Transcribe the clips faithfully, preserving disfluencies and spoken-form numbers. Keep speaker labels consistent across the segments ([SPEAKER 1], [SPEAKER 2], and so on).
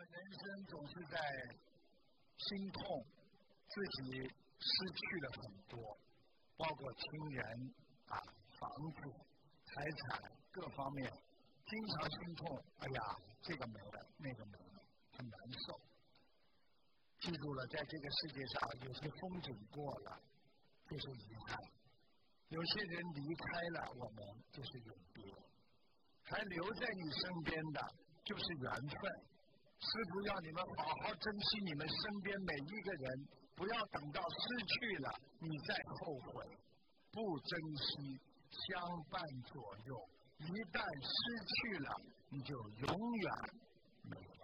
[SPEAKER 1] 人生总是在心痛，自己失去了很多，包括亲人啊、房子、财产各方面，经常心痛。哎呀，这个没了，那个没了，很难受。记住了，在这个世界上，有些风景过了，就是遗憾；有些人离开了我们，就是永别；还留在你身边的，就是缘分。师父要你们好好珍惜你们身边每一个人，不要等到失去了你再后悔。不珍惜，相伴左右，一旦失去了，你就永远没有。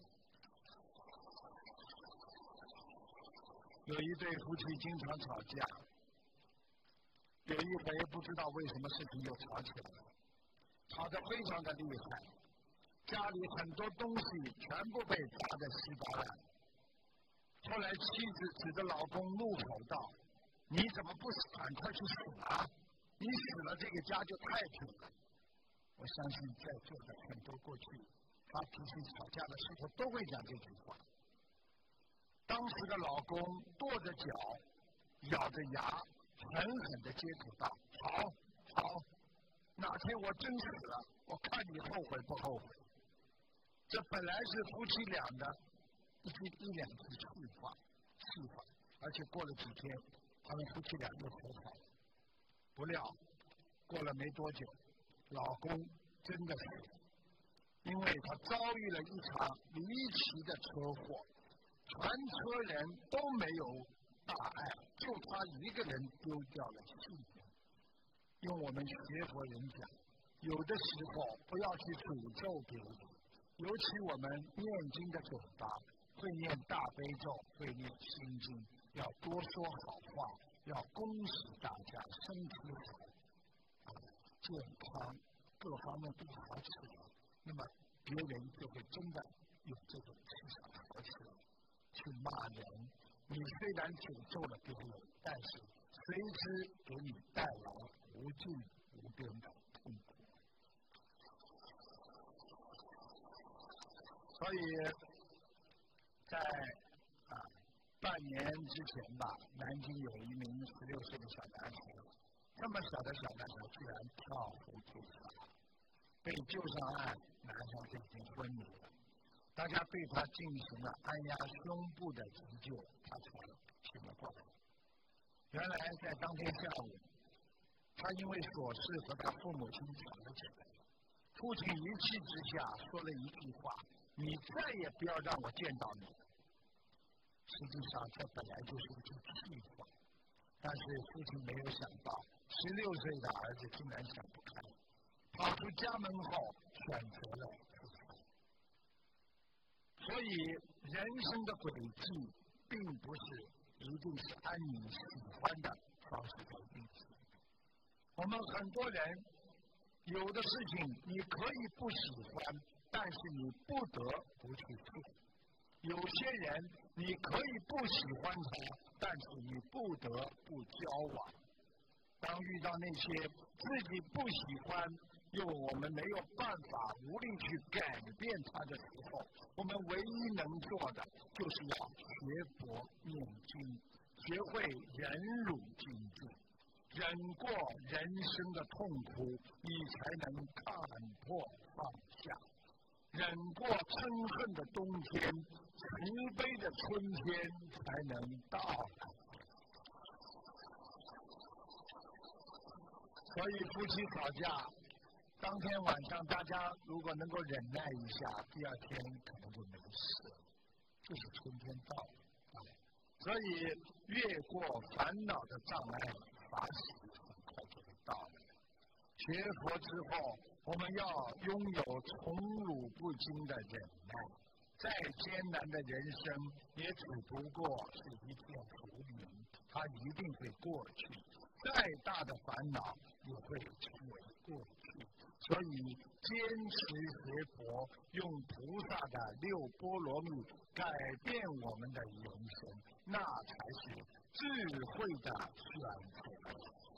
[SPEAKER 1] 有一对夫妻经常吵架，有一回不知道为什么事情又吵起来了，吵得非常的厉害，家里很多东西全部被砸得稀巴烂。后来妻子指着老公怒吼道：“你怎么不赶快去死啊？你死了，这个家就太平了。”我相信在座的很多过去发脾气吵架的时候都会讲这句话。当时的老公跺着脚，咬着牙，狠狠地接口道：“好，好，哪天我真死了，我看你后悔不后悔。”这本来是夫妻俩的一句一两句气话，气话，而且过了几天，他们夫妻俩又和好了。不料过了没多久，老公真的死了，因为他遭遇了一场离奇的车祸，全车人都没有大碍，就他一个人丢掉了性命。用我们学佛人讲，有的时候不要去诅咒别人，尤其我们念经的嘴巴，会念大悲咒，会念心经，要多说好话，要恭喜大家身体好、健康，各方面都好起来，那么别人就会真的有这种气场和起来。去骂人，你虽然诅咒了别人，但是随之给你带来无尽无边的痛苦。所以在啊半年之前吧，南京有一名十六岁的小男孩，这么小的小男孩居然跳湖自杀，被救上岸，马上就已经昏迷了。大家对他进行了按压胸部的急救，他才醒了过来。原来在当天下午，他因为琐事和他父母亲吵了起来，父亲一气之下说了一句话：“你再也不要让我见到你。”实际上这本来就是一句气话，但是父亲没有想到，十六岁的儿子竟然想不开，跑出家门后选择了自杀。所以人生的轨迹并不是一定是按你喜欢的方式在运行。我们很多人有的事情你可以不喜欢，但是你不得不去做；有些人你可以不喜欢他，但是你不得不交往。当遇到那些自己不喜欢又我们没有办法无力去改变它的时候，我们唯一能做的就是要学佛念经，学会忍辱精进，忍过人生的痛苦，你才能看破放下；忍过憎恨的冬天，慈悲的春天才能到来。所以夫妻吵架，当天晚上大家如果能够忍耐一下，第二天可能就没事了，就是春天到了。所以越过烦恼的障碍，法喜很快就会到来。学佛之后，我们要拥有宠辱不惊的忍耐，再艰难的人生也只不过是一片浮云，它一定会过去，再大的烦恼也会成为过去。所以坚持学佛，用菩萨的六波罗蜜改变我们的人生，那才是智慧的选择。